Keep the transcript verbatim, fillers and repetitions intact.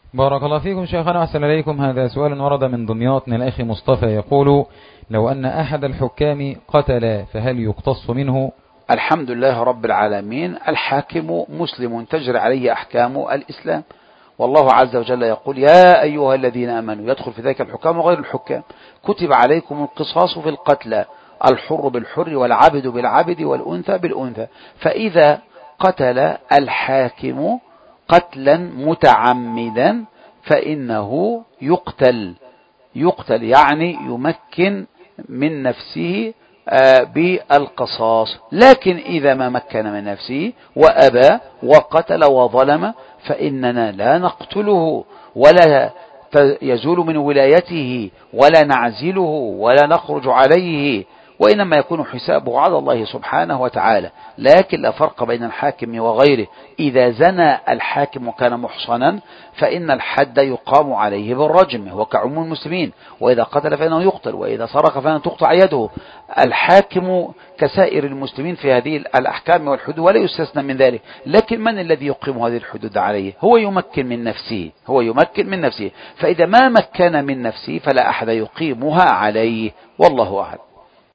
بارك الله فيكم شيخنا، أحسن إليكم. هذا سؤال ورد من دمياط من الأخ مصطفى يقول: لو أن أحد الحكام قتل فهل يقتص منه؟ الحمد لله رب العالمين، الحاكم مسلم تجري عليه أحكام الإسلام، والله عز وجل يقول: يا أيها الذين آمنوا، يدخل في ذلك الحكام وغير الحكام، كتب عليكم القصاص في القتلى، الحر بالحر والعبد بالعبد والأنثى بالأنثى. فإذا قتل الحاكم قتلا متعمدا فإنه يقتل، يقتل يعني يمكن من نفسه بالقصاص. لكن إذا ما مكن من نفسه وأبى وقتل وظلم فإننا لا نقتله ولا يزول من ولايته ولا نعزله ولا نخرج عليه، وإنما يكون حسابه على الله سبحانه وتعالى. لكن لا فرق بين الحاكم وغيره. إذا زنى الحاكم وكان محصنا فإن الحد يقام عليه بالرجم وكعموم المسلمين، وإذا قتل فإنه يقتل، وإذا سرق فإنه تقطع يده. الحاكم كسائر المسلمين في هذه الأحكام والحدود ولا يستثنى من ذلك. لكن من الذي يقيم هذه الحدود عليه؟ هو يمكن من نفسه، هو يمكن من نفسه. فإذا ما مكن من نفسه فلا أحد يقيمها عليه، والله أعلم.